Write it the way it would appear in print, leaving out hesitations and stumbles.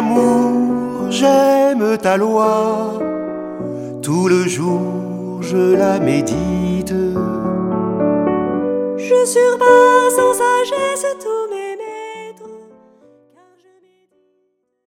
amour, j'aime ta loi. Tout le jour, je la médite. Je surpasse en sagesse tous mes